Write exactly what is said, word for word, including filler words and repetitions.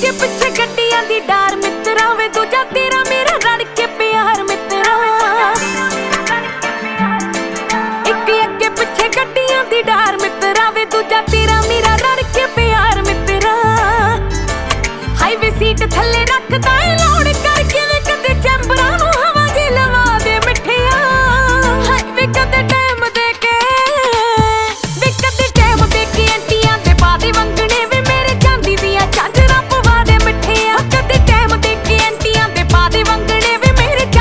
ਪਿੱਛੇ ਪਿੱਛੇ ਗੱਡੀਆਂ ਦੀ ਡਾਰ ਮਿੱਤਰਾਂ ਵੇ ਦੂਜਾ ਤੇਰਾ